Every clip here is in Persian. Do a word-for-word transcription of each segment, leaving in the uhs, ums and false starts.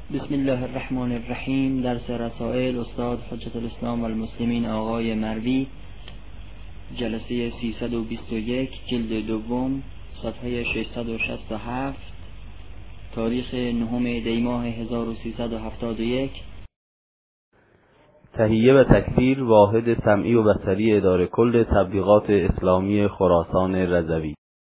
بسم الله الرحمن الرحیم. درس رسائل استاد حجت الاسلام و المسلمین آقای مروی، جلسه سیصد و بیست و یک، جلد دوم، صفحه ششصد و شصت و هفت، تاریخ نهم دی ماه هزار و سیصد و هفتاد و یک. تهیه و تکفیر واحد سمعی و بصری اداره کل تبلیغات اسلامی خراسان رضوی.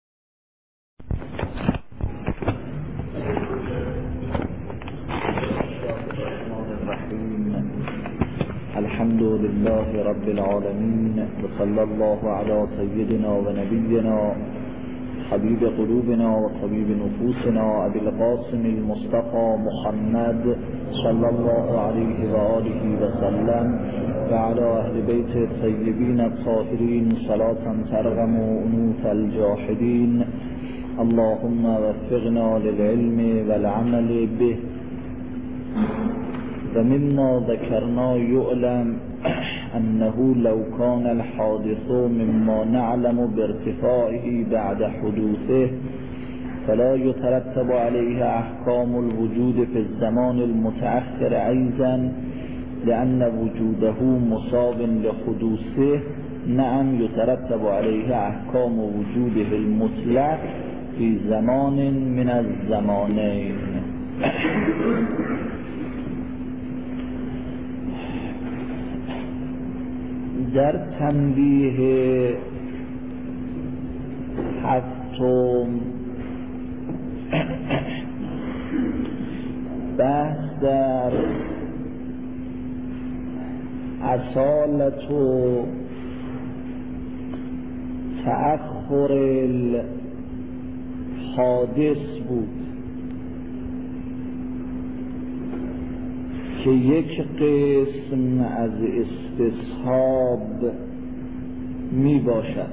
الحمد لله رب العالمين وصلى الله على سيدنا ونبينا حبيب قلوبنا وطبيب نفوسنا أبي القاسم المصطفى محمد صلى الله عليه وآله وسلم وعلى أهل بيت الطيبين الطاهرين صلاة ترغم أنوف الجاحدين. اللهم وفقنا للعلم والعمل به. ومما ذكرنا يعلم أنه لو كان الحادث مما نعلم بارتفاعه بعد حدوثه فلا يترتب عليه أحكام الوجود في الزمان المتأخر أيضا، لأن وجوده مصاب لحدوثه. نعم يترتب عليه أحكام وجوده المطلق في زمان من الزمانين. در تنبیه هفتم بحث در اصالت و تأخر الحادث بود که یک قسم از استصحاب می باشد.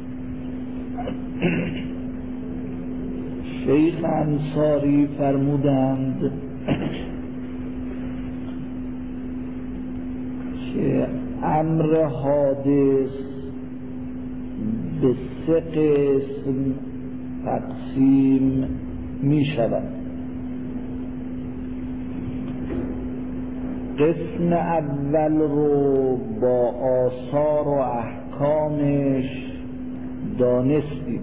شیخ انصاری فرمودند که امر حادث به سه قسم تقسیم می شود. قسم اول رو با آثار و احکامش دانستیم.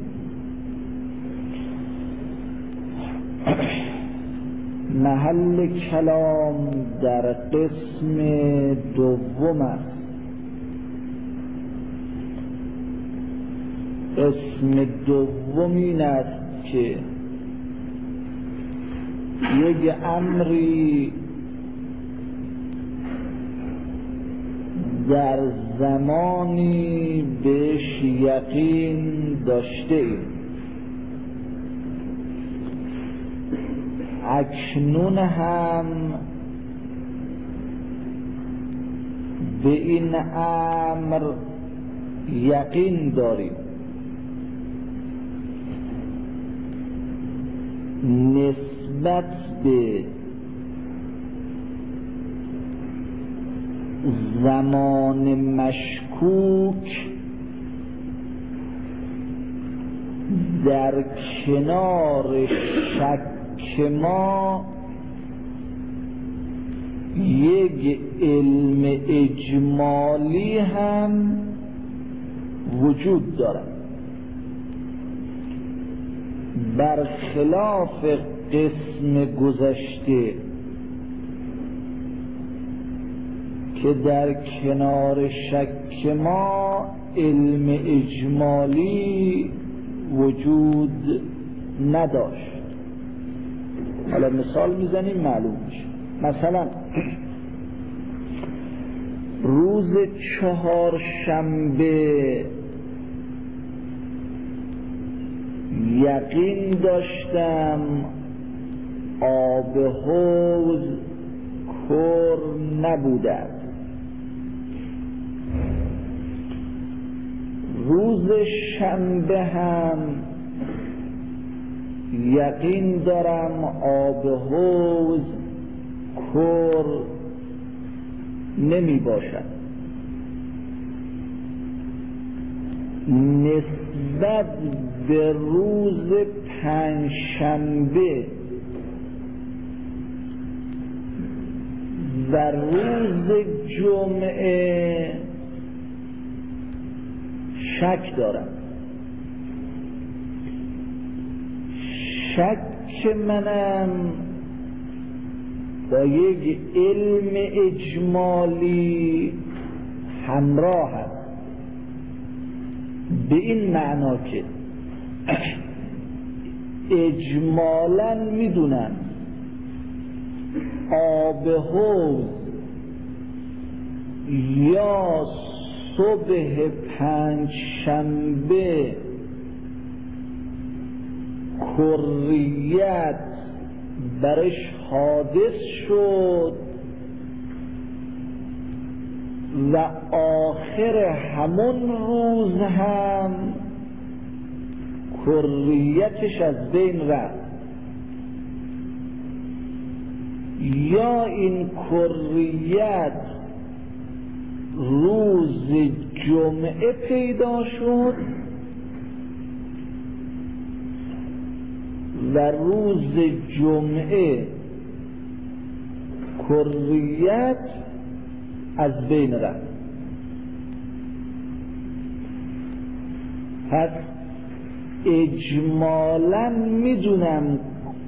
محل کلام در قسم دوم است. قسم دوم این است که یک امری در زمانی بهش یقین داشته ایم، اکنون هم به این امر یقین داریم، نسبت به زمان مشکوک در کنار شک ما یک علم اجمالی هم وجود دارد، برخلاف قسم گذشته که در کنار شک ما علم اجمالی وجود نداشت. حالا مثال میزنیم معلوم میشه. مثلا روز چهارشنبه یقین داشتم آب حوض پر نبوده. روز شنبه هم یقین دارم آب حوض پر نمی باشد. نسبت به روز پنجشنبه و روز جمعه شک دارم. شک منم با یک علم اجمالی همراه هست، به این معنا که اجمالاً میدونم آب حوض یا صبح پنج شنبه کریت برش حادث شد و آخر همون روز هم کریتش از بین رفت، یا این کریت روز جمعه پیدا شد و روز جمعه کریت از بین رفت. پس اجمالاً میدونم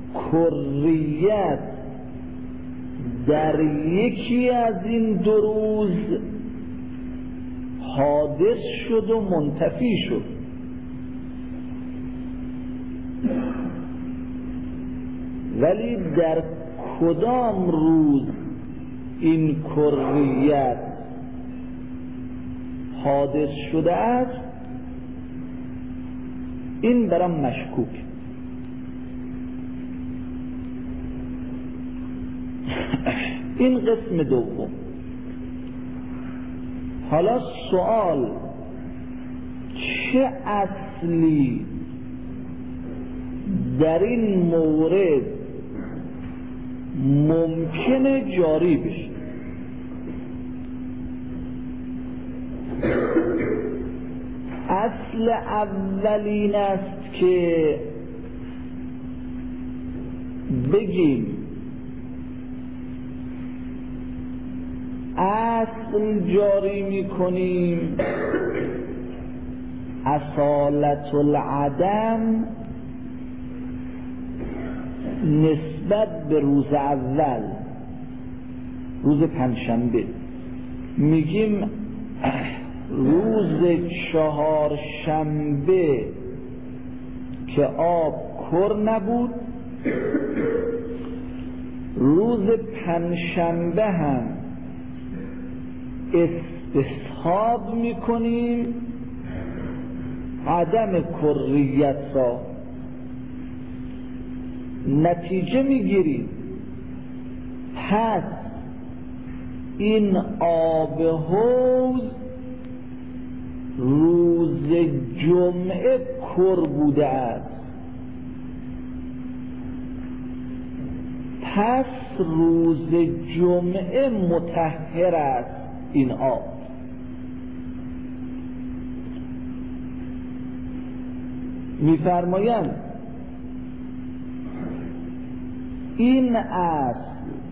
کریت در یکی از این دو روز حادث شد و منتفی شد، ولی در کدام روز این کریت حادث شده است این برام مشکوک. این قسم دوم. حالا سوال، چه اصلی در این مورد ممکنه جاری بشه؟ اصل اولین است که بگیم اصل جاری میکنیم اصالت العدم نسبت به روز اول، روز پنجشنبه. میگیم روز چهارشنبه که آب کر نبود، روز پنجشنبه هم استصحاب میکنیم عدم کریت را، نتیجه میگیریم پس این آب حوض روز جمعه کر بوده است، پس روز جمعه مطهر است این آب. میفرمایند این اصل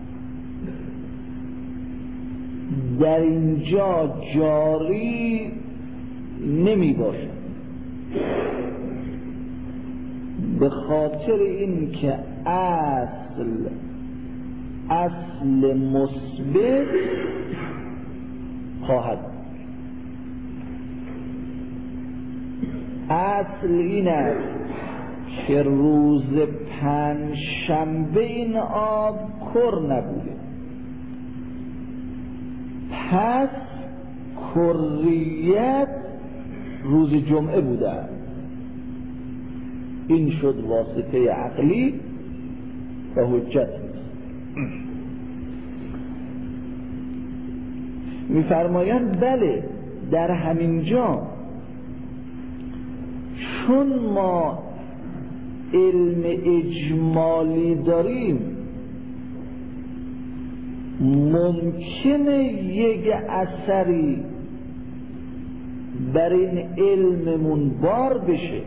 در اینجا جاری نمی باشد، به خاطر این که اصل اصل مثبت خواهد. اصل این است که روز پنجشنبه این آب کر نبوده، پس کریت روز جمعه بوده. این شد واسطه عقلی و حجت. میفرمایند بله، در همین جا چون ما علم اجمالی داریم ممکنه یک اثری بر این علممون بار بشه،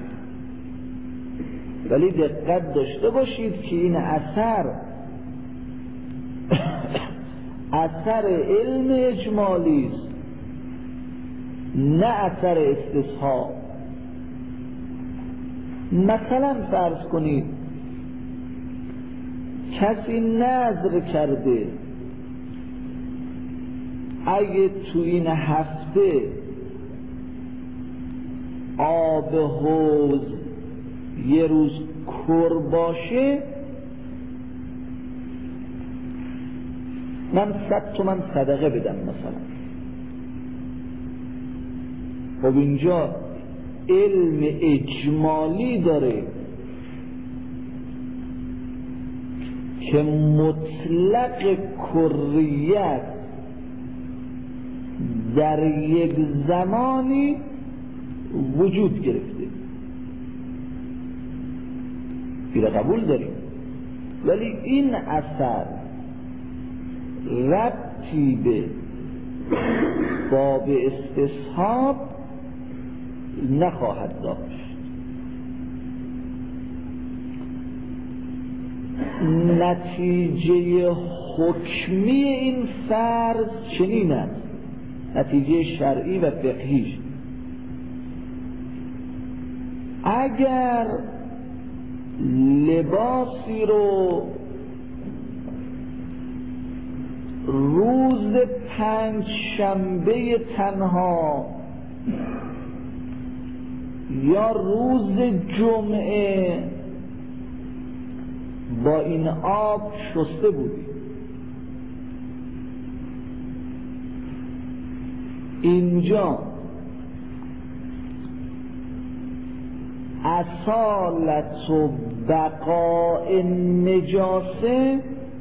ولی دقت داشته باشید که این اثر اثر علم اجمالی است، نه اثر استصحاب. مثلا فرض کنید کسی نذر کرده اگه تو این هفته آب حوض یه روز کر باشه من صد تومن صدقه بدم مثلا. خب اینجا علم اجمالی داره که مطلق کریت در یک زمانی وجود گرفته، این قبول داریم، ولی این اثر ربطی به باب استصحاب نخواهد داشت. نتیجه حکمی این فرض چنین است، نتیجه شرعی و فقهیش، اگر لباسی رو روز پنج شنبه تنها یا روز جمعه با این آب شسته بودی، اینجا اصالت و بقاء نجاسه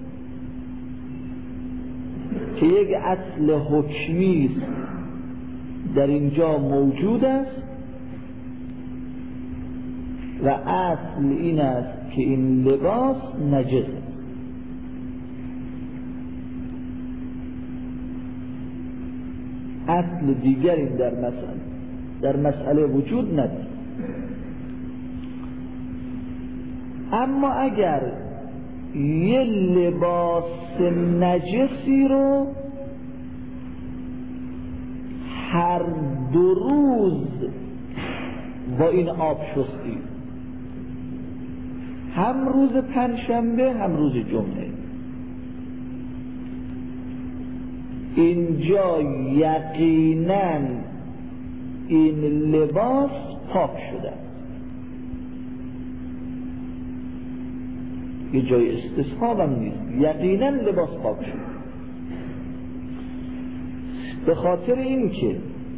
که یک اصل حکمی است در اینجا موجود است و اصل این است که این لباس نجس است. اصل دیگری در مسئله در مسئله وجود ندارد. اما اگر یه لباس نجسی رو هر دو روز با این آب شستی، هم روز پنجشنبه هم روز جمعه، اینجا یقینا این لباس پاک شده است. یه جای استصحاب هم نیست، یقینا لباس پاک شده. به خاطر این که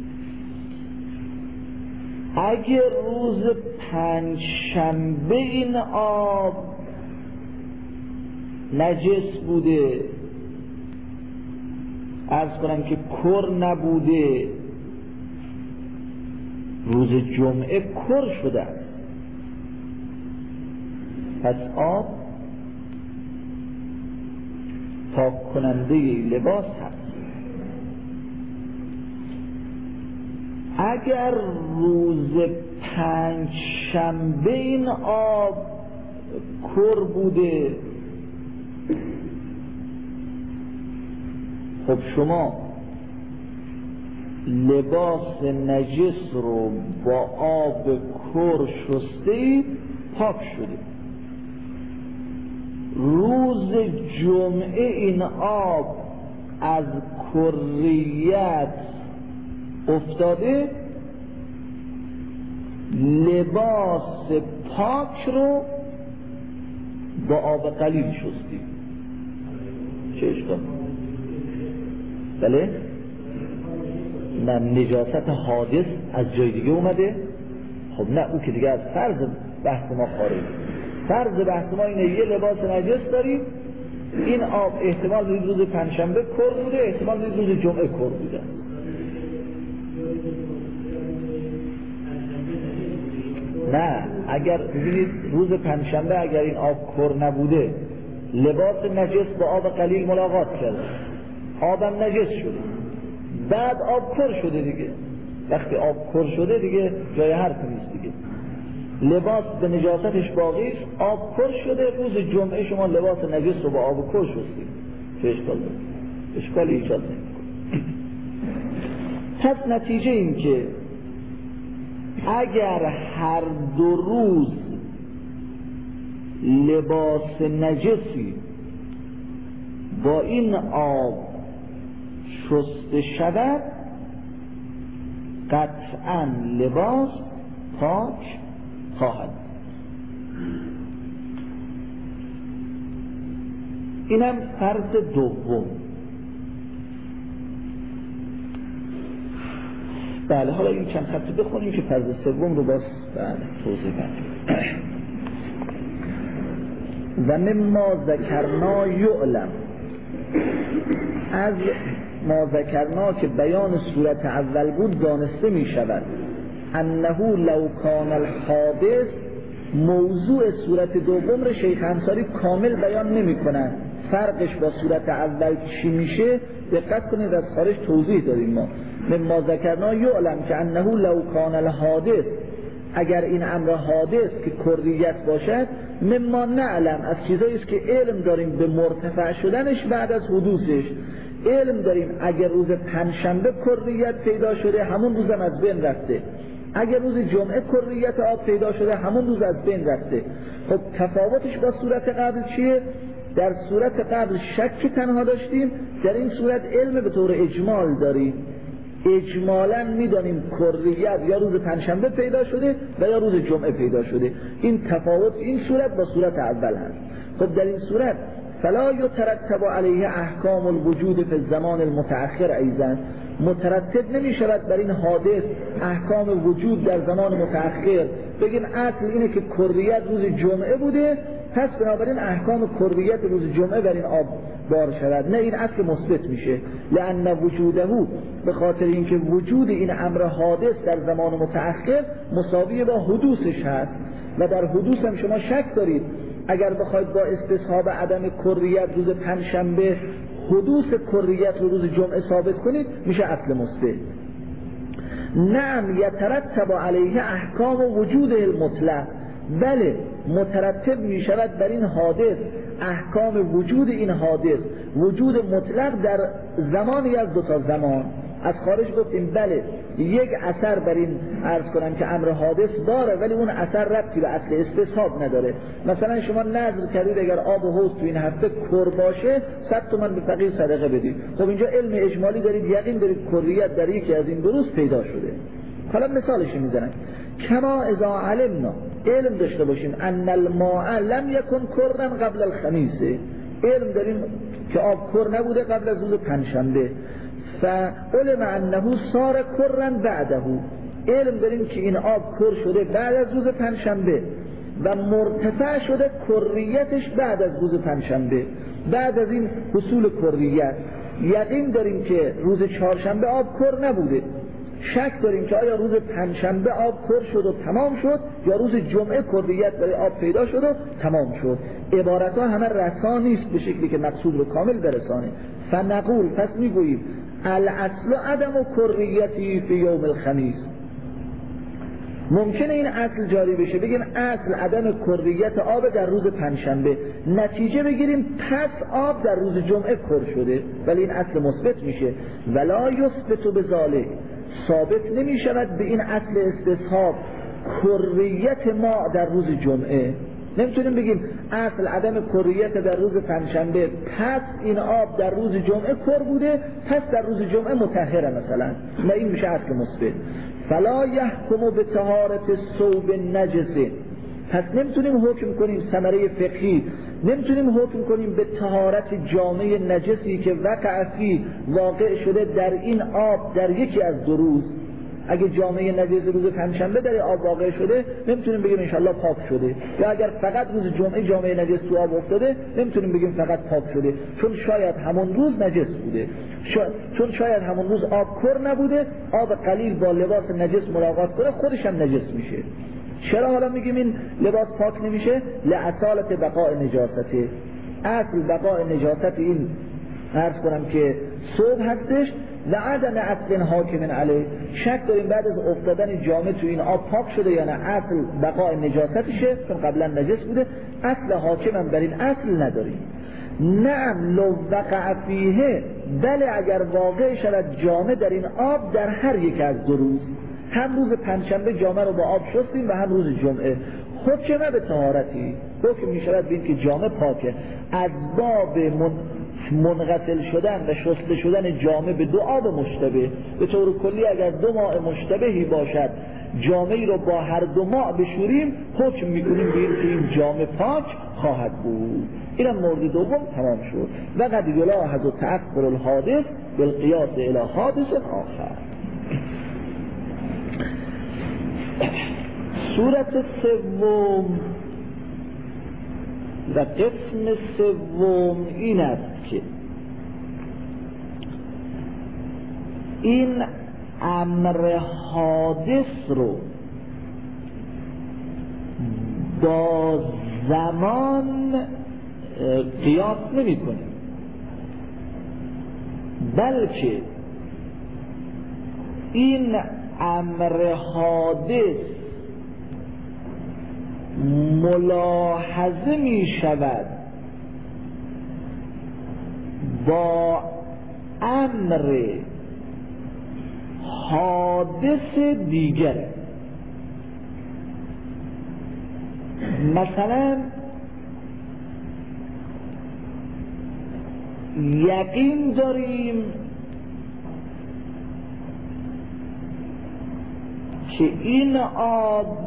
اگر روز پنج شنبه این آب نجس بوده، عرض کنم که کر نبوده، روز جمعه کر شده است، پس آب پاک کننده لباس هست. اگر روز پنج شنبه این آب کر بوده، خب شما لباس نجس رو با آب کر شستید، پاک شده. روز جمعه این آب از کریت افتاده، لباس پاک رو با آب قلیل شستی. چه اشکال؟ بله؟ نه، نجاست حادث از جای دیگه اومده. خب نه، او که دیگه از فرض بحث ما خارج. فرض بحث ما اینه یه لباس نجس داریم، این آب احتمال دارید روز پنجشنبه کر بوده، احتمال دارید روز جمعه کر بوده. نه، اگر ببینید روز پنجشنبه اگر این آب کر نبوده، لباس نجس با آب قلیل ملاقات کرده، آبم نجس شده، بعد آب کر شده دیگه. وقتی آب کر شده دیگه جای حرف نیست دیگه، لباس به نجاستش باقی است، آب کر شده، روز جمعه شما لباس نجس رو با آب کر شستید، چه اشکال داره؟ اشکال ایجاد نمیکنه. پس نتیجه این که اگر هر دو روز لباس نجسی با این آب شسته شود قطعاً لباس پاک خواهد. اینم فرض دوم. بله حالا این چند خطی بخونیم که فرض سوم رو باز بله توضیح بدیم. و مما ذکرنا یعلم، از ما ذکرنا که بیان صورت اول بود دانسته می شود انه لو کان الحادث، موضوع صورت دوم رو شیخ انصاری کامل بیان نمی کنن، فرقش با صورت اول چی میشه دقت کنید، از خارج توضیح داریم ما. مما ذکرنا یعلم که انه لو کان الحادث، اگر این امر حادث که کریت باشد، مما نعلم، از چیزایی است که علم داریم به مرتفع شدنش بعد از حدوثش. علم داریم اگر روز پنجشنبه کریت پیدا شده همون روزم از بین رفته، اگر روز جمعه کریت آب پیدا شده همون روز از بین رفته. خب تفاوتش با صورت قبل چیه؟ در صورت قبل شک تنها داشتیم، در این صورت علم به طور اجمال داریم، اجمالاً میدانیم کریت یا روز پنجشنبه پیدا شده و یا روز جمعه پیدا شده. این تفاوت این صورت با صورت اول هست. خب در این صورت فلا یترتب علیه احکام الوجود فی الزمان المتأخر، ایضا مترتب نمی شود بر این حادث احکام وجود در زمان متأخر. بگیم اصل اینه که کریت روز جمعه بوده، پس بنابراین احکام کریت روز جمعه بر این آب بار شود. نه، این اصل مثبت میشه، لأن وجوده، به خاطر اینکه وجود این امر حادث در زمان متأخر مساوی با حدوثش هست و در حدوث هم شما شک دارید. اگر بخواید با استصحاب عدم کریت روز پنجشنبه حدوث کریت رو روز جمعه ثابت کنید میشه اصل مثبت. نعم یترتب علیه احکام وجوده المطلق، بله مترتب می شود بر این حادث احکام وجود این حادث، وجود مطلق در زمانی از دو تا زمان. از خارج گفتیم بله یک اثر بر این عرض کنم که امر حادث داره، ولی اون اثر ربطی به اصل استصحاب نداره. مثلا شما نظر کردید اگر آب و حوض تو این هفته کر باشه صد تومن به فقیر صدقه بدید. خب اینجا علم اجمالی دارید، یقین دارید کریت در یکی از این دو روز پیدا شده. حالا مثالش میزنم، کما اذا علمنا، علم داشته باشیم ان الماء لم یکن کرا قبل الخمیس، علم داریم که آب کر نبوده قبل از روز پنجشنبه، فعلم انه صار کرا بعده، علم داریم که این آب کر شده بعد از روز پنجشنبه و مرتفع شده کریتش بعد از روز پنجشنبه، بعد از این حصول کریت. یقین داریم که روز چهارشنبه آب کر نبوده، شک داریم که آیا روز پنجشنبه آب کر شد و تمام شد یا روز جمعه کریت برای آب پیدا شد و تمام شد. عبارت ها همه رسا نیست به شکلی که مقصود رو کامل برسانه. فنقول، پس میگوییم الاصل عدم و کریتی فی یوم الخمیس، ممکنه این اصل جاری بشه بگیم اصل عدم کریت آب در روز پنجشنبه، نتیجه بگیریم پس آب در روز جمعه کر شده، ولی این اصل مثبت میشه. ولا یثبت بذالک، ثابت نمی شود به این اصل استصحاب کریت ما در روز جمعه. نمیتونیم بگیم اصل عدم کریت در روز پنجشنبه پس این آب در روز جمعه کر بوده پس در روز جمعه مطهره مثلا، نه این میشه اصل مثبت. فلا یحکم به طهارت ثوب نجس، پس نمیتونیم حکم کنیم ثمره فقهی، نمیتونیم حکم کنیم به طهارت جامعه نجسی که وقع فی واقع شده در این آب در یکی از دو روز. اگه جامعه نجس روز پنجشنبه در آب واقع شده نمیتونیم بگیم انشالله پاک شده، یا اگر فقط روز جمعه جامعه نجس تو آب افتاده نمیتونیم بگیم فقط پاک شده، چون شاید همون روز نجس بوده، شا... چون شاید همون روز آب کر نبوده، آب قلیل با لباس نجس ملاقات کنه خودش هم نجس میشه. چرا حالا میگیم این لباس پاک نمیشه؟ لعصالت بقاء نجاسته، اصل بقاء نجاست این عرض کنم که ثوب هستش و عدم اصل حاکم علیه. شک داریم بعد از افتادن جامعه تو این آب پاک شده یا نه، اصل بقاء نجاستشه چون قبلا نجس بوده، اصل حاکم هم بر این اصل نداریم. نعم لو وقع فیه، بله اگر واقع شود جامه در این آب در هر یک از دو روز، هم روز پنجشنبه جامه رو با آب شستیم و هم روز جمعه، حکم به طهارتی، حکم می شود بین که جامه پاکه. از باب من منغسل شدن و شسته شدن جامه به دو آب مشتبه، به طور کلی اگر دو ماء مشتبهی باشد جامعی رو با هر دو ماء بشوریم حکم میکنیم به این که این جامه پاک خواهد بود. اینم مورد دوم تمام شد. و قد یلاحظ تأخر الحادث بالقیاس الی حادث آخر. صورت سوم و قسم سوم این است که این امر حادث رو با زمان قیاس نمی کنیم، بلکه این امر حادث ملاحظه می شود با امر حادث دیگر. مثلا یقین داریم که این آب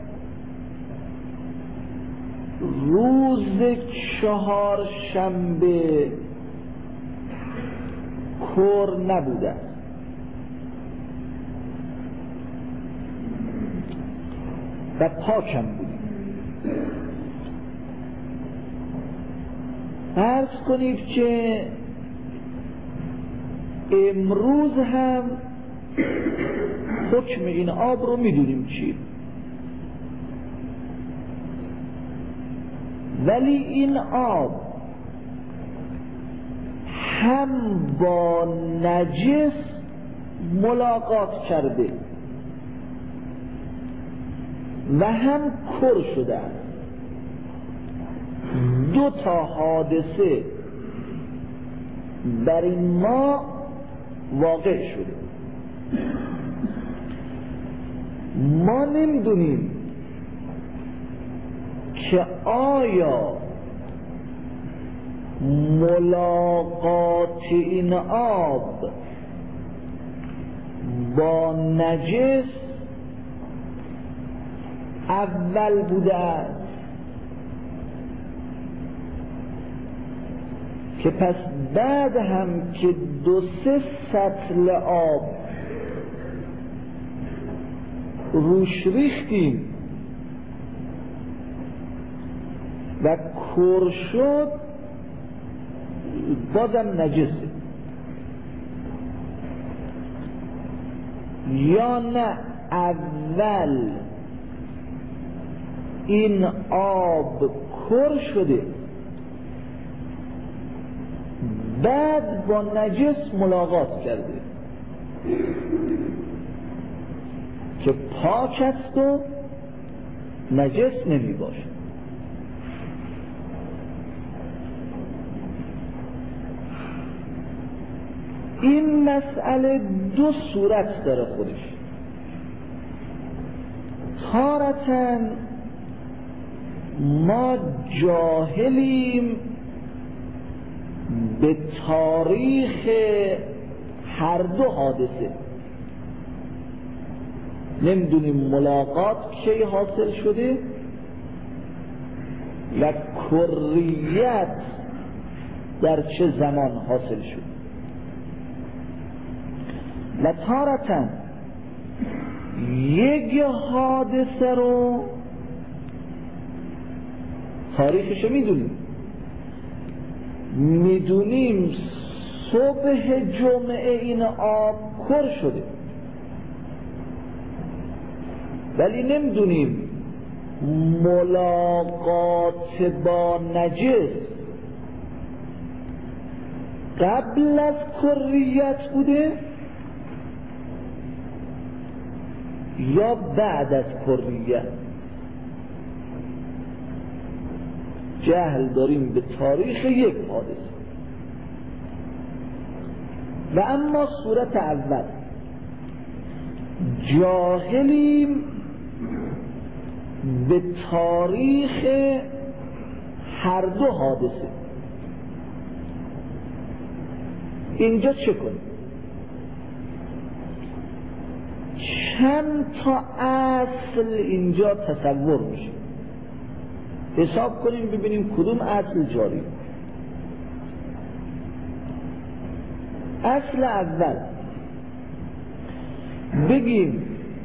روز چهارشنبه کور نبوده و پاکم بود. فرض کنید که امروز هم حکم این آب رو میدونیم چی، ولی این آب هم با نجس ملاقات کرده و هم کر شده. دو تا حادثه در این ما واقع شده. ما نمیدونیم که آیا ملاقات این آب با نجس اول بوده است که پس بعد هم که دو سه سطل آب روش ریختیم و کر شد بازم نجسه، یا نه اول این آب کر شده بعد با نجس ملاقات کرده که پاک است و نجس نمی باشه. این مسئله دو صورت داره خودش. تارةً ما جاهلیم به تاریخ هر دو حادثه، نمیدونیم ملاقات کی حاصل شده و کریت در چه زمان حاصل شد. و تارةً یک حادثه رو تاریخش میدونیم، میدونیم صبح جمعه این آب کر شده، ولی نمیدونیم ملاقات با نجس قبل از کریت بوده یا بعد از کریت. جهل داریم به تاریخ یک حادثه. و اما صورت اول جاهلیم به تاریخ هر دو حادثه. اینجا چه کنیم؟ چند تا اصل اینجا تصور میشه، حساب کنیم ببینیم کدوم اصل جاری. اصل اول بگیم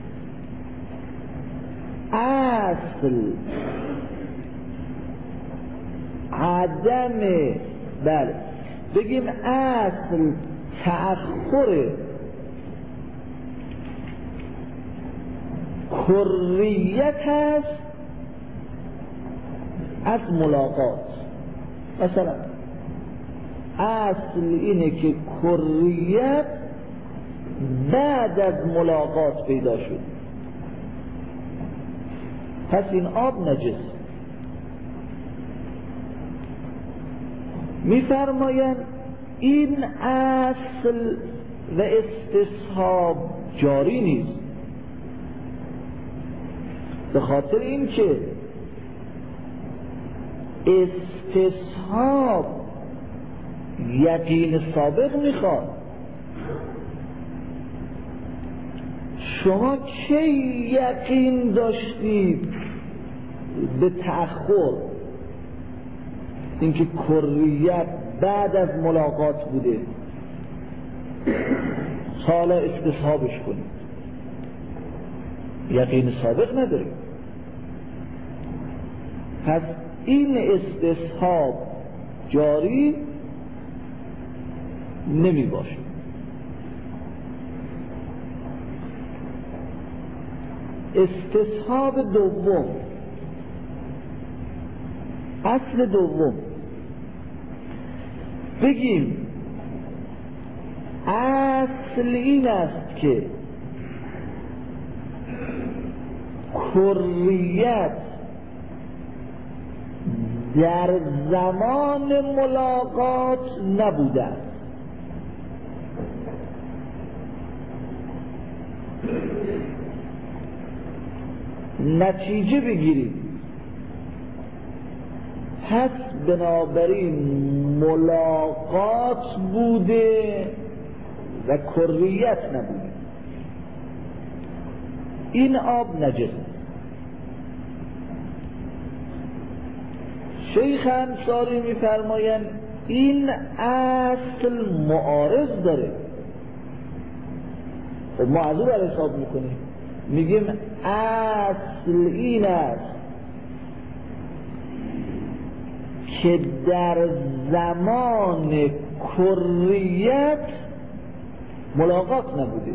اصل عدم بله بگیم اصل تأخر کریت است از ملاقات. مثلا اصل اینه که کریت بعد از ملاقات پیدا شد، پس این آب نجس. میفرمایند این اصل و استصحاب جاری نیست، به خاطر این که استصحاب یقین سابق میخواد. شما چه یقین داشتید به تأخر، اینکه کریت بعد از ملاقات بوده، حالا استصحابش کنید؟ یقین سابق ندارید. پس این استصحاب جاری نمی باشه. استصحاب دوم، اصل دوم بگیم اصل این است که کریت در زمان ملاقات نبوده است. نتیجه بگیرید، پس بنابراین ملاقات بوده و کریت نبوده. این آب نجس. شیخ انصاری میفرمایند این اصل معارض داره. ما از او را حساب میکنیم، میگیم اصل این است که در زمان کریت ملاقات نبوده،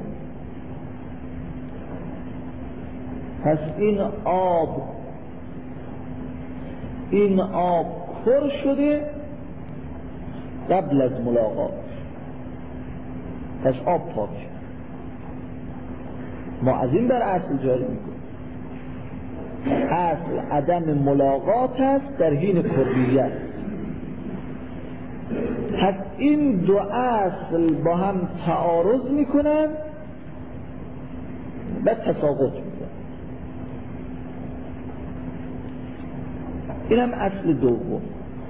پس این آب این آب کر شده قبل از ملاقات، پس آب پاک. ما از این بر اصل جاری میکنیم. اصل عدم ملاقات است در حین کریت. پس این دو اصل با هم تعارض میکنن و تساقط میکنن. اینم اصل دوم.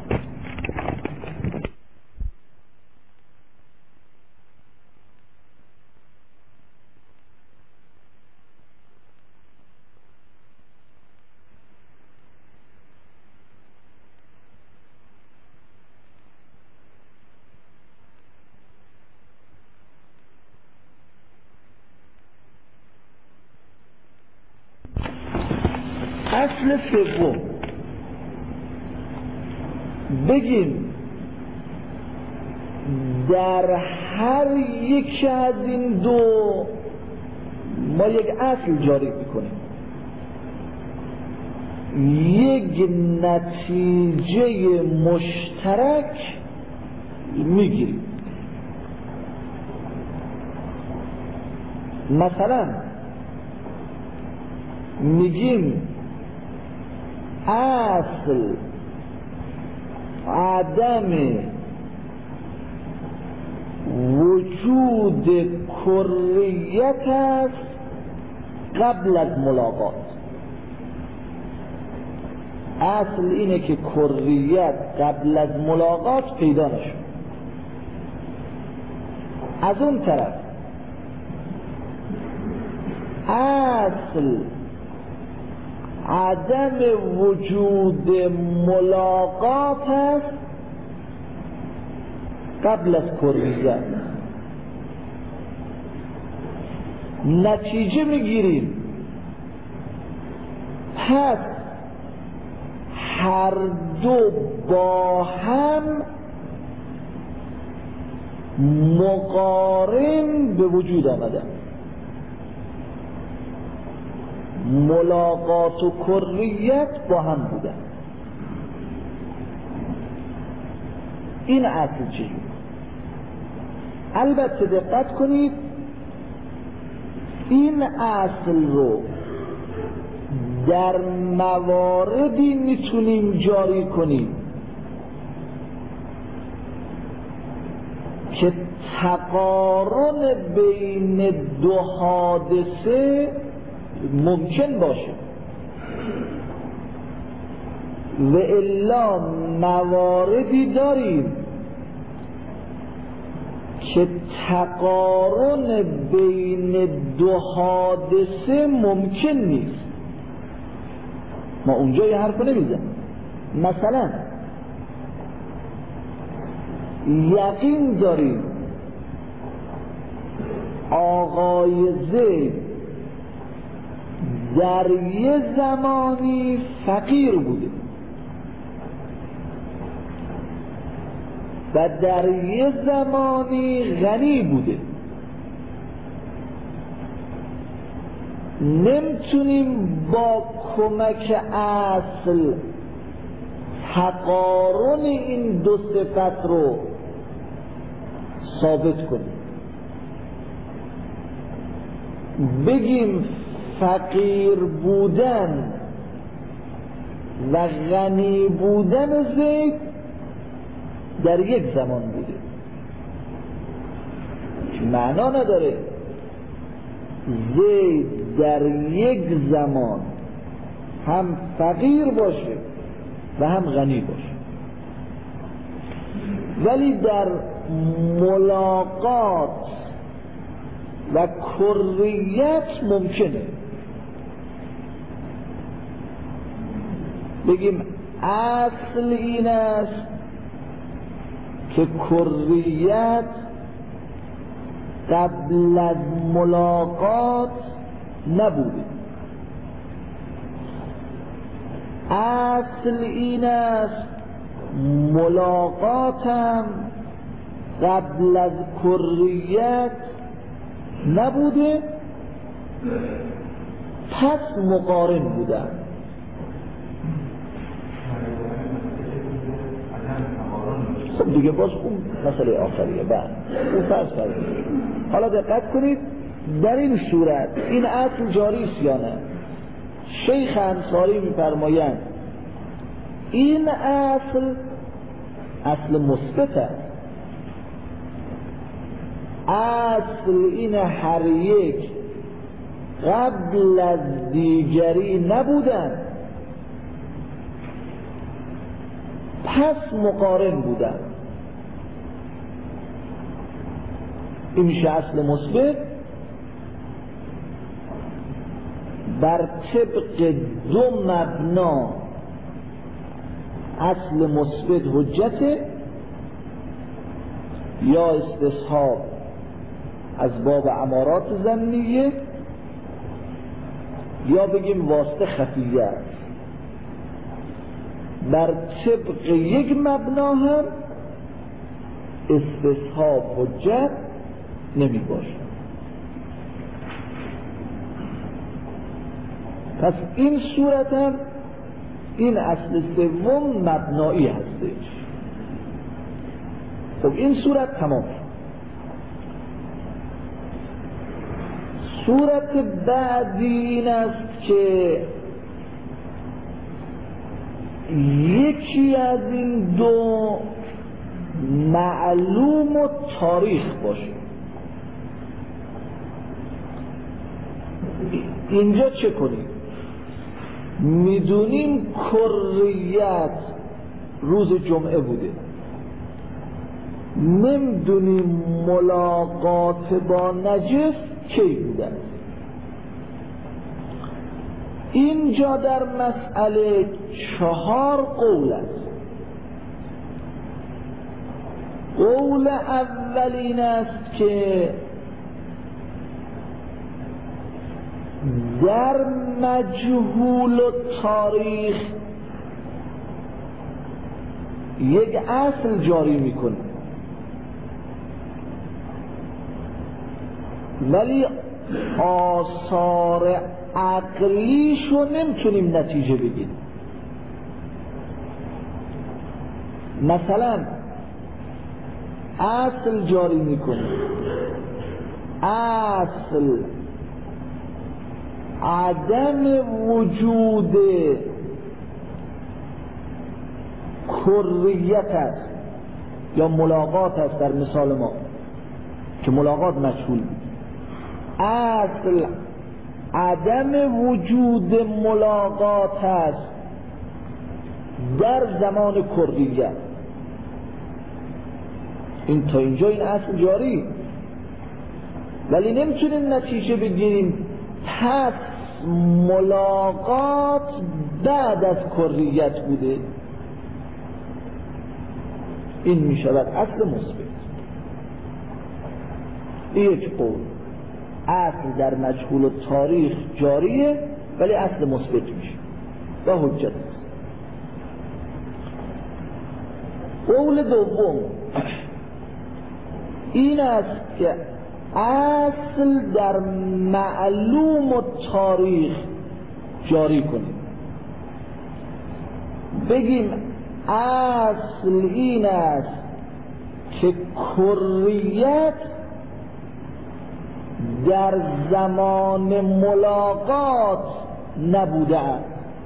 اصل سوم بگیم در هر یک از این دو ما یک اصل جاری میکنیم، یک نتیجه مشترک میگیریم. مثلا میگیم اصل عدم وجود وجود کریت است قبل از ملاقات. اصل اینه که کریت قبل از ملاقات پیدا نشد. از اون طرف اصل عدم وجود ملاقات است قبل از کریت. نتیجه میگیریم پس هر دو با هم مقارن به وجود آمدن. ملاقات و کریت با هم بودن. این اصل چیه؟ البته دقت کنید این اصل رو در مواردی میتونیم جاری کنیم که تقارن بین دو حادثه ممکن باشه و الا مواردی داریم که تقارن بین دو حادثه ممکن نیست. ما اونجا یه حرف نمیزنیم. مثلا یقین داریم آقای زید در یه زمانی فقیر بوده و در یه زمانی غنی بوده. نمیتونیم با کمک اصل تقارن این دو صفت رو ثابت کنیم. بگیم فقیر بودن و غنی بودن زید در یک زمان بوده، معنا نداره زید در یک زمان هم فقیر باشه و هم غنی باشه، ولی در ملاقات و کریت ممکنه. بگیم اصل این است که کریت قبل از ملاقات نبوده. اصل این است ملاقاتم قبل از کریت نبوده، پس مقارن بودن. خب دیگه باز اون مسئله آخریه. بعد اون فرض فرض. حالا دقت کنید در این صورت این اصل جاری است یا نه؟ شیخ انصاری می‌فرمایند این اصل اصل مثبت است. اصل این هر یک قبل از دیگری نبودن، پس مقارن بودن. این میشه اصل مثبت بر طبق دو مبنا. اصل مثبت حجت یا استصحاب از باب امارات ظنیه، یا بگیم واسطه خفیه است. بر طبق یک مبنا هم استصحاب حجت نمی باشه. پس این صورت هم این اصل سوم مبنایی هستش. خب این صورت تمام. صورت بعدی این است که یکی از این دو معلوم و تاریخ باشه. اینجا چه کنیم؟ میدونیم کریت روز جمعه بوده، نمیدونیم ملاقات با نجس کی بوده. اینجا در مسئله چهار قول است. قول اول این است که در مجهول و تاریخ یک اصل جاری میکنه، ولی آثار عقلیشو نمیتونیم نتیجه بگیریم. مثلا اصل جاری میکنه، اصل عدم وجود کریت است یا ملاقات است. در مثال ما که ملاقات مجهول بود، اصل عدم وجود ملاقات است در زمان کریت. این تا اینجا این اصل جاری، ولی نمیتونیم نتیجه بگیریم پس ملاقات بعد از کریت بوده. این میشود اصل مثبت. یک قول، اصل در مجهول و تاریخ جاریه ولی اصل مثبت میشه و حجت است. قول دوم این است که اصل در معلوم و تاریخ جاری کنیم، بگیم اصل این است که کریت در زمان ملاقات نبوده است.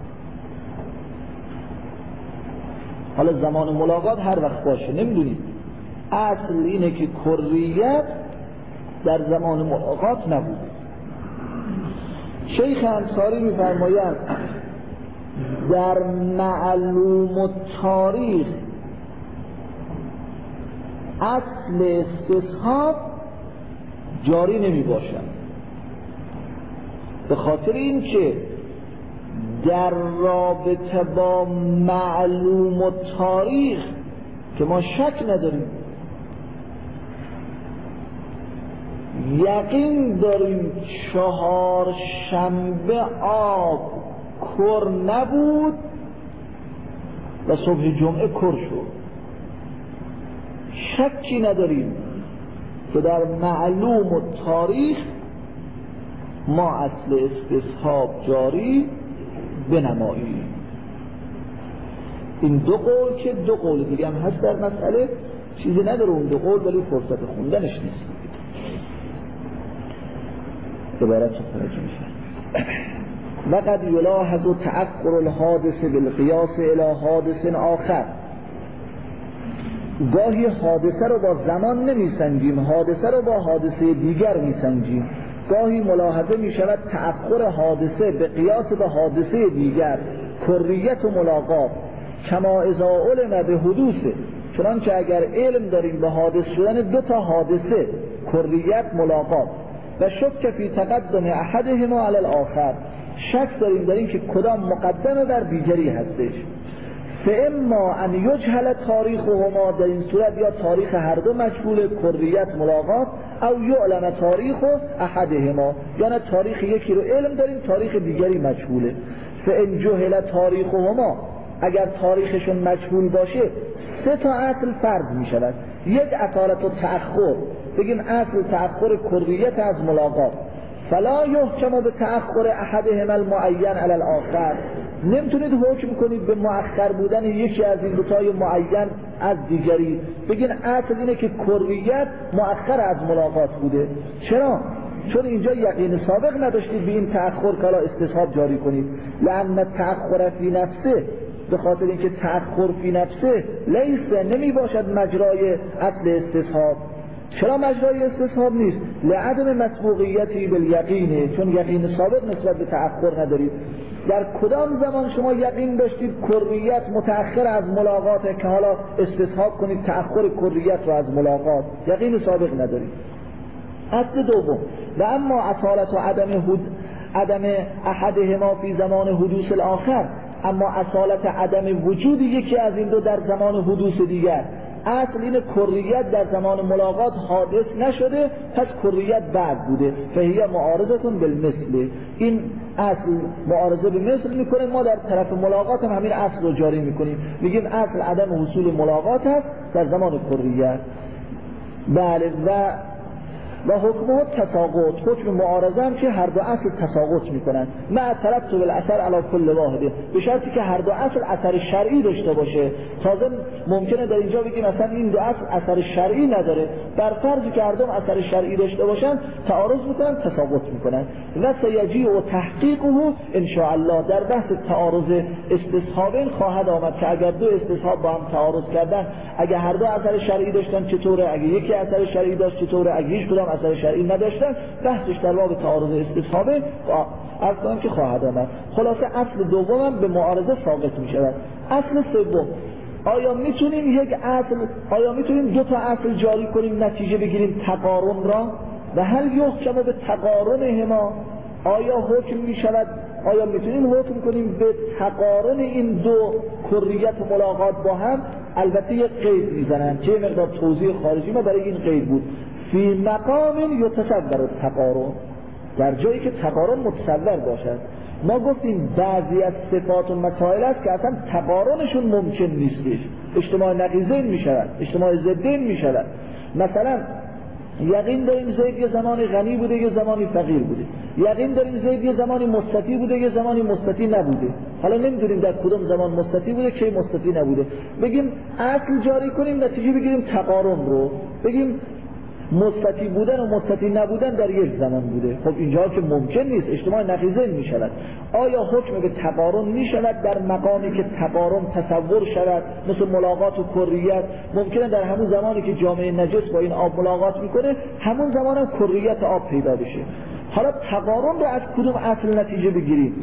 حالا زمان ملاقات هر وقت باشه نمیدونیم، اصل اینه که کریت در زمان ملاقات نبوده. شیخ انصاری می‌فرمایند در معلوم و تاریخ اصل استصحاب جاری نمی باشد، به خاطر این که در رابطه با معلوم و تاریخ که ما شک نداریم، یقین داریم چهار شنبه آب کر نبود و صبح جمعه کر شد، شکی نداریم که در معلوم و تاریخ ما اصل استصحاب جاری بنماییم. این دو قول که دو قول دیگه هم هست در مسئله، چیزی نداره اون دو قول، ولی فرصت خوندنش نیست. عبارت خارج میشه. وقد یلاحظ تأخر الحادث بالقیاس الی حادث آخر. گاهی حادثه رو با زمان نمیسنجیم، حادثه رو با حادثه دیگر میسنجیم. گاهی ملاحظه میشود تأخر حادثه به قیاس به حادثه دیگر، کریت و ملاقات، کما اذا علم به حدوثه، چنانچه اگر علم داریم به حادث شدن دو تا حادثه، کریت ملاقات، و شک فی تقدم احدهما علی الاخر، شک داریم در این که کدام مقدمه بر دیگری هستش، فاما ان یجهل تاریخهما، در این صورت یا تاریخ هر دو مجهول، کریت ملاقات، او یعلم تاریخ احدهما، یعنی تاریخ یکی رو علم داریم تاریخ دیگری مجهوله. فان جهل تاریخهما، اگر تاریخشون مجهول باشه سه تا اصل فرض می شود. یک اصالت و تأخر، بگیم اصل تأخر کریت از ملاقات، فلا یحکم به تأخر احدهما المعین علی الاخر، نمیتونید حکم کنید به مؤخر بودن یکی از این دوتای معین از دیگری، بگین اصل اینه که کریت مؤخر از ملاقات بوده. چرا؟ چون اینجا یقین سابق نداشتید به این تأخر کلا استصحاب جاری کنید. لأن تأخر فی نفسه، به خاطر اینکه تأخر فی نفسه لیسه، نمی باشد مجرای اصل استصحاب. چرا مجرای استصحاب نیست؟ لعدم مسبوقیتی بالیقینه، چون یقین ثابت نسبت به تأخر ندارید. در کدام زمان شما یقین داشتید کریت متأخر از ملاقات که حالا استصحاب کنید تأخر کریت رو از ملاقات؟ یقین سابق ندارید. اصل دوم، و اما اصالت و عدم حد عدم احدهما فی زمان حدوث الاخر، اما اصالت عدم وجود یکی از این دو در زمان حدوث دیگر. اصل این کریت در زمان ملاقات حادث نشده، پس کریت بعد بوده. فهیه معارضتون بالمثل، این اصل معارضه به مثل میکنه. ما در طرف ملاقات هم همین اصل رو جاری میکنیم، میگیم اصل عدم حصول ملاقات هست در زمان کریت. بله، و و حکمه تساقط، حکم معارضه هم که هر دو اصل تساقط میکنن. مع ترتب الاثر علی کل واحده، به شرطی که هر دو اصل اثر شرعی داشته باشه. تازه ممکنه در اینجا بگیم مثلا این دو اصل اثر شرعی نداره، بر فرضی که هر دو اثر شرعی داشته باشن تعارض میکنن، تساقط میکنن. و سیجیء و تحقیقه ان شاء الله، در بحث تعارض استصحابین خواهد آمد که اگر دو استصحاب با هم تعارض کردن، اگر هر دو اثر شرعی داشتن چطوره، اگر یکی اثر شرعی داشت چطوره، اگر هیچ کدام اثر شرعی نداشتن، بحثش در باب تعارض استصحابه عرض کنم که خواهد آمد. خلاصه اصل دوم به معارضه ساقط می شود. اصل سوم، آیا میتونیم یک اصل آیا میتونیم دو تا اصل جاری کنیم نتیجه بگیریم تقارن را؟ و هل یحکم به تقارنهما، آیا حکم می شود، آیا میتونیم حکم کنیم به تقارن این دو کریت ملاقات با هم؟ البته یک قید میزنن که مقدار توضیح خارجی ما برای این قید بود. فی مقام یتصور التقارن، در جایی که تقارن متصور باشد. ما گفتیم بعضی از صفات و مسائل است که اصلا تقارنشون ممکن نیستش، اجتماع نقیضین می شود، اجتماع ضدین می شود. مثلا یقین داریم زید یه زمانی غنی بوده یه زمانی فقیر بوده، یقین داریم زید یه زمانی مستطیع بوده یه زمانی مستطیع نبوده، حالا نمیدونیم در کدوم زمان مستطیع بوده کی مستطیع نبوده. بگیم اصل جاری کنیم نتیجه بگیریم تقارن رو، بگیم مستطیع بودن و مستطیع نبودن در یک زمان بوده. خب اینجا که ممکن نیست، اجتماع نقیضین می شود. آیا حکم به تقارن می شود در مقامی که تقارن تصور شود، مثل ملاقات و کریت؟ ممکنه در همون زمانی که جامعه نجس با این آب ملاقات میکنه همون زمان هم کریت آب پیدا بشه. حالا تقارن رو از کدوم اصل نتیجه بگیریم؟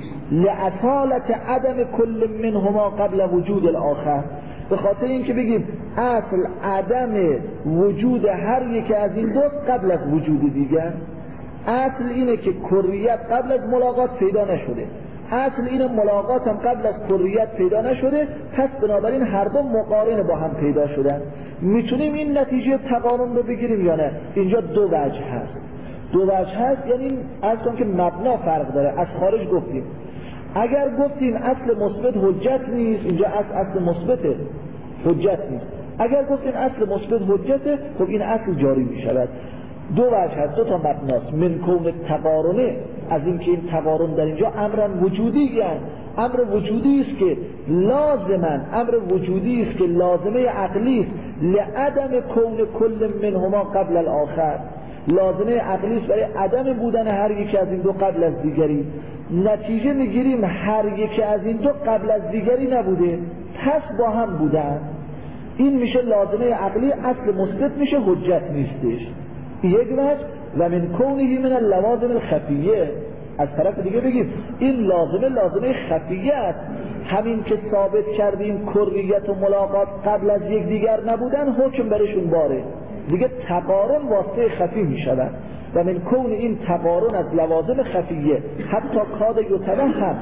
لعصالت عدم کل منهما قبل وجود الاخر، به خاطر اینکه بگیم اصل عدم وجود هر یک از این دو قبل از وجود دیگر. اصل اینه که کریت قبل از ملاقات پیدا نشده، اصل اینه ملاقات هم قبل از کریت پیدا نشده، پس بنابراین هر دو مقارن با هم پیدا شدن. میتونیم این نتیجه تقارن رو بگیریم یا نه؟ اینجا دو وجه هست، دو وجه هست، یعنی اصلا که مبنا فرق داره. از خارج گفتیم اگر گفتیم اصل مثبت حجت نیست، اینجا اصل اصل مثبته حجت نیست. اگر گفتیم اصل مثبت حجته، خب این اصل جاری می شود. دو وجه هست، دو تا مبناست. من کون تقارنه، از اینکه این تقارن در اینجا امر وجودی، یعنی امر وجودی است که لازما امر وجودی است که لازمه عقلی است لعدم کون کل منهما قبل الاخر، لازمه عقلی است برای عدم بودن هر یکی از این دو قبل از دیگری. نتیجه میگیریم هر یکی از این دو قبل از دیگری نبوده، پس با هم بودن. این میشه لازمه عقلی، اصل مثبت میشه، حجت نیستش. یک وجه. و من کونه من اللوازم الخفیه، از طرف دیگه بگیم این لازمه لازمه خفیه است، همین که ثابت کردیم کریت و ملاقات قبل از یک دیگر نبودن، حکم برشون باره دیگه، تقارن واسطه خفی میشود. و من کون این تقارن از لوازم خفیه، حتی کاد یتوهم،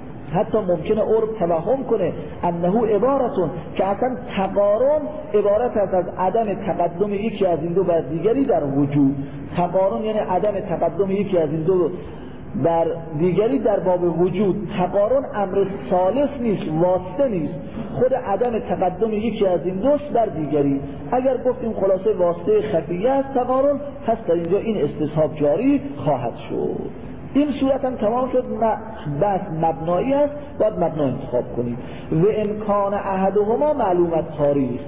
حتی ممکنه عرب توهم کنه انه عبارتون، که اصلا تقارن عبارت است از عدم تقدم یکی از این دو بر دیگری در وجود. تقارن یعنی عدم تقدم یکی از این دو بر دیگری در باب وجود. تقارن امر ثالث نیست، واسطه نیست، خود عدم تقدم یکی از این دوست بر دیگری. اگر گفتیم خلاصه واسطه خفیه است تقارن، پس در اینجا این استصحاب جاری خواهد شد. این صورت هم تمام شد. بس مبنایی است، باید مبنا انتخاب کنیم. و امکان احدهما معلومت تاریخ،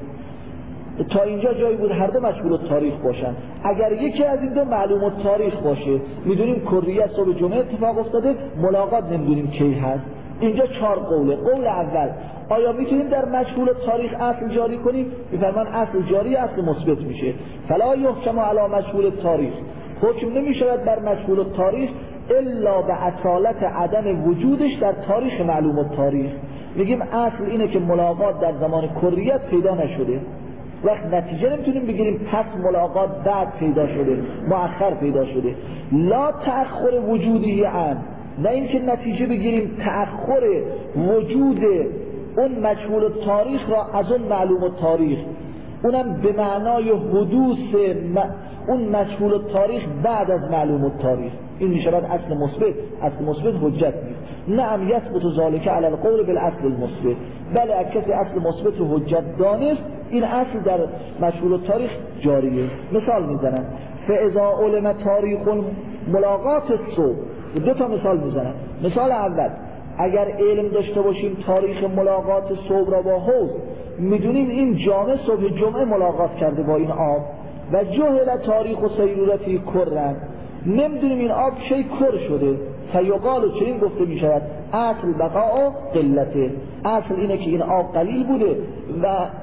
تا اینجا جایی بود هر دو مشغول تاریخ باشن. اگر یکی از این دو معلوم تاریخ باشه، میدونیم کریت صبح جمعه اتفاق افتاده، ملاقات نمیدونیم کی هست، اینجا چهار قوله. قول اول، آیا میتونیم در مجهول تاریخ اصل جاری کنیم؟ میفرمان اصل جاری اصل مثبت میشه. فلا یحکم علی مجهول تاریخ، حکم نمیشود بر مجهول تاریخ الا به اصالت عدم وجودش در تاریخ معلوم التاریخ. میگیم اصل اینه که ملاقات در زمان کریت پیدا نشده، وقت نتیجه نمیتونیم بگیریم پس ملاقات بعد پیدا شده، مؤخر پیدا شده. لا تأخر وجودی عن، نه اینکه نتیجه بگیریم تأخر وجود اون مجهول تاریخ را از اون معلوم تاریخ، اونم به معنای حدوث اون مجهول تاریخ بعد از معلوم تاریخ. این میشود اصل مثبت. اصل مثبت حجت نیست. نعم یثبت ذلک علی القول بالاصل المثبت، بله اگه کسی اصل مثبت رو حجت دانست این اصل در مجهول تاریخ جاریه. مثال میزنم، فاذا علم تاریخ ملاقات الصبح، دو تا مثال میزنم. مثال اول، اگر علم داشته باشیم تاریخ ملاقات صبح را با حوض، میدونیم این جامع صبح جمعه ملاقات کرده با این آب و جهل تاریخ و سیرورتی کرن، نمیدونیم این آب چه کر شده، فیقال و چنین گفته میشود اصل بقاء قلته، اصل اینه که این آب قلیل بوده و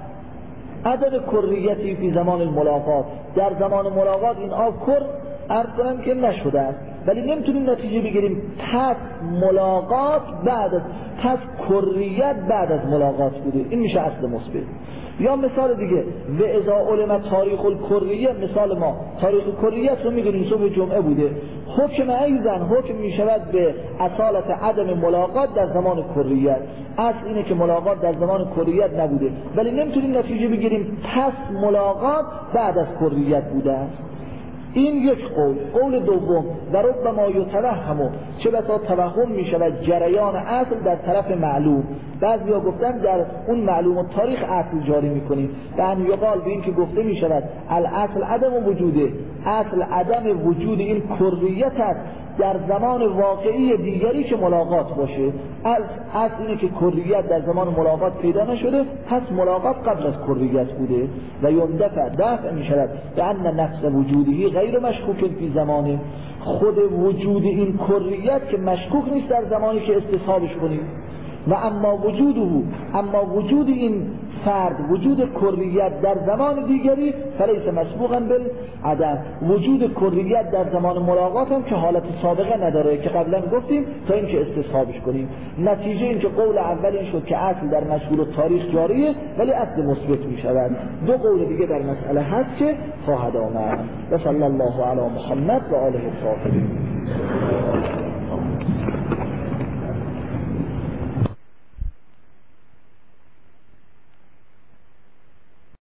عدد کریتی فی زمان الملاقات، در زمان ملاقات این آب کر عرض کنم که نشده است، ولی نمیتونیم نتیجه بگیریم پس ملاقات بعد از پس کریت بعد از ملاقات بوده. این میشه اصل مثبت. یا مثال دیگه، و اذا علم تاریخ الکریه، مثال ما تاریخ کریت رو میدونیم صبح جمعه بوده، حکم ایزن حکم میشود به اصالت عدم ملاقات در زمان کریت. اصل اینه که ملاقات در زمان کریت نبوده، ولی نمیتونیم نتیجه بگیریم پس ملاقات بعد از کریت بوده است. این یک قول. قول دوم، و ربما یتوهم، چه بسا توهم می شود جریان اصل در طرف معلوم. بعضیا گفتن در اون معلوم و تاریخ اصل جاری می کنیم، و ان یقال به این که گفته می شود الاصل عدم وجوده، اصل عدم وجود این کریت است در زمان واقعی دیگری که ملاقات باشه. اصل اینه که کریت در زمان ملاقات پیدا نشده، پس ملاقات قبل از کریت بوده. و یندفع دفع می شود به ان نفس وجودی غیر مشکوک فی زمانه، خود وجود این کریت که مشکوک نیست در زمانی که استصحابش کنیم. و اما وجوده، اما وجود این فرد، وجود کریت در زمان دیگری فلیس مسبوقا بالعدم، وجود کریت در زمان ملاقات هم که حالت سابقه نداره که قبلا گفتیم تا اینکه استصحابش کنیم. نتیجه این که قول اول این شد که اصل در مشهور تاریخ جاریه ولی اصل مثبت می شود. دو قول دیگه در مسئله هست که خواهد آمد. و صلی الله علی محمد و آله الطاهرین.